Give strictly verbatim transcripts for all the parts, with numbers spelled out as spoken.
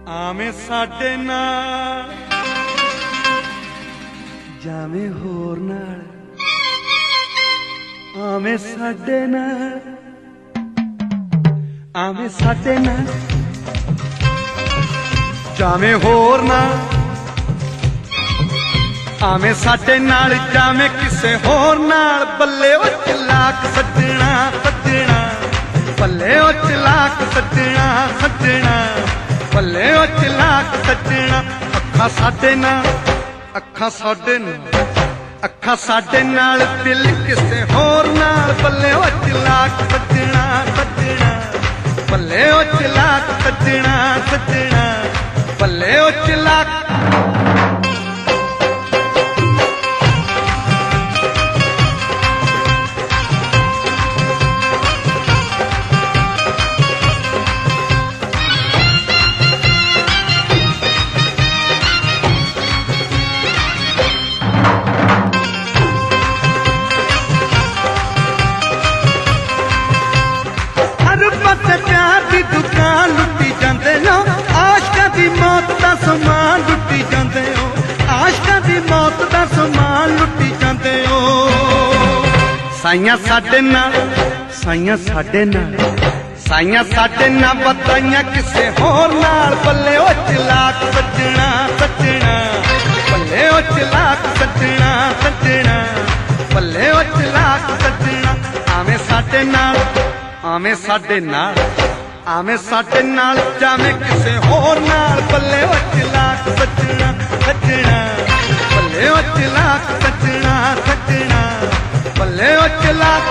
आवें साडे नाल जावें होर नाल, आवें साडे नाल, आवें साडे नाल जावें होर नाल, आवें साडे नाल जावें किसे होर नाल। बल्ले ओ चलाक सज्जणा सज्जणा, बल्ले ओ चलाक सज्जणा सज्जणा, बल्ले ओ चलाक सज्जणा। अखा साडे नाल, अखा साडे नाल, अखा साडे नाल, दिल किसे होर नाल। बल्ले ओ चलाक सज्जणा सज्जणा, बल्ले ओ चलाक सज्जणा सज्जणा, बल्ले ओ चलाक। प्यार की दुकान लुटी जाते हो, आशका की मौत का समान लुटी जाते हो, आशका की मौत का समान लुटी जाते हो। साइयां साडे नाल, साइयां साडे नाल, साइयां साडे नाल, बताइयां किसे होर नाल। बल्ले ओ चलाक सज्जणा सज्जणा, बल्ले ओ चलाक सज्जणा सज्जणा, बल्ले ओ चलाक सज्जणा। आवें साडे नाल, आवें साडे नाल, आवें साडे नाल, जावें किसे होर नाल। बल्ले ओ चलाक सज्जणा सज्जणा, बल्ले ओ चलाक सज्जणा सज्जणा, बल्ले ओ चलाक।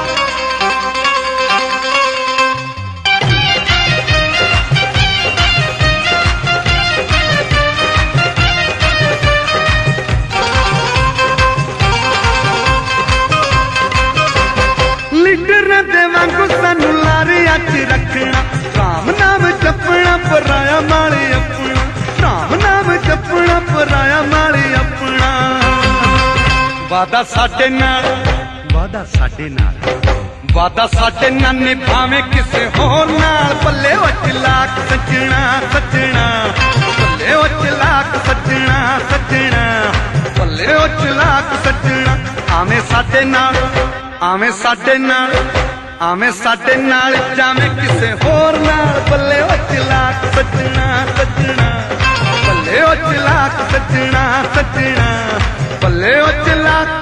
लीडर दे वांगू सानू लारिया च रखना, राम नाम जपना पराया माली अपना, राम नाम जपना पराया माली अपना। वादा साडे नाल, वादा साडे नाल, वादा साडे नाल, निभावें किसे होर नाल। बल्ले ओ चलाक सज्जणा सज्जणा, बल्ले ओ चलाक सज्जणा सज्जणा, बल्ले ओ चलाक सज्जणा। आवें साडे नाल, आवें साडे नाल, आवें साडे नाल, जावें किसे होर नाल। बल्ले ओ चलाक सज्जणा सज्जणा, बल्ले ओ चलाक सज्जणा सज्जणा, बल्ले ओ चलाक।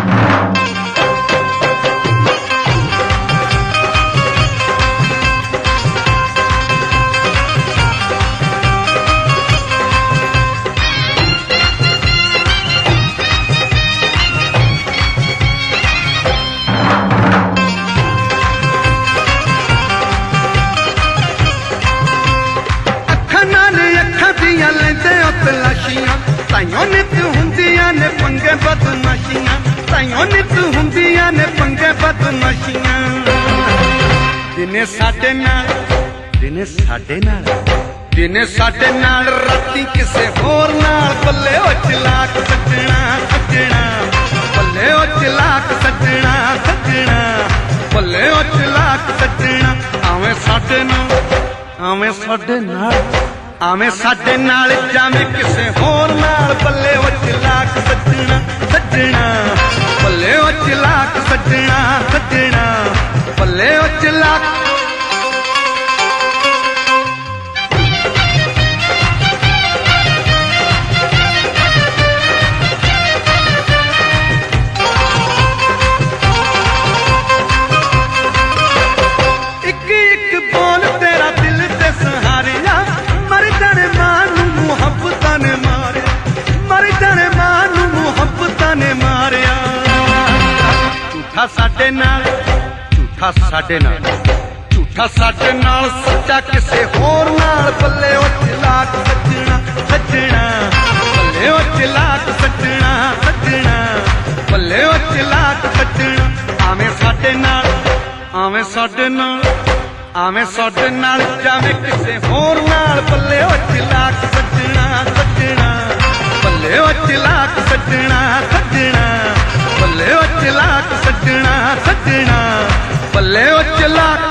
ताइयों नित हुंदियां ने पंगे बदमाशियां, ताइयों नित हुंदियां ने पंगे बदमाशियां। दिने साडे नाल, दिने साडे नाल, दिने साडे नाल, राती किसे होर नाल। बल्ले ओ चलाक सज्जणा सज्जणा, बल्ले ओ चलाक सज्जणा सज्जणा, बल्ले ओ चलाक सज्जणा। आवें साडे नाल, आवें साडे नाल, आवें साडे नाल, जावें किसे होर नाल। बल्ले ओ चलाक सज्जणा सज्जणा, बल्ले ओ चलाक सज्जणा सज्जणा, बल्ले ओ चलाक। एक एक बोल तेरा दिल ते सहारिया, मर जाने मानू मुहब्बतां ने मारिया, मर जाने मानू मुहब्बतां ने मारिया। झूठा साडे नाल, झूठा साडे नाल, झूठा साडे नाल, सच्चा किसे होर नाल। बल्ले ओ चलाक सज्जणा सज्जणा, बल्ले ओ चलाक सज्जणा सज्जणा, बल्ले ओ चलाक सज्जणा। आवें साडे नाल, आवें साडे नाल, आवें साडे नाल, जावें किसे होर नाल। बल्ले ओ चलाक सज्जणा सज्जणा, बल्ले ओ चलाक सज्जणा सज्जणा, बल्ले ओ चलाक सज्जणा सज्जणा, बल्ले ओ चलाक।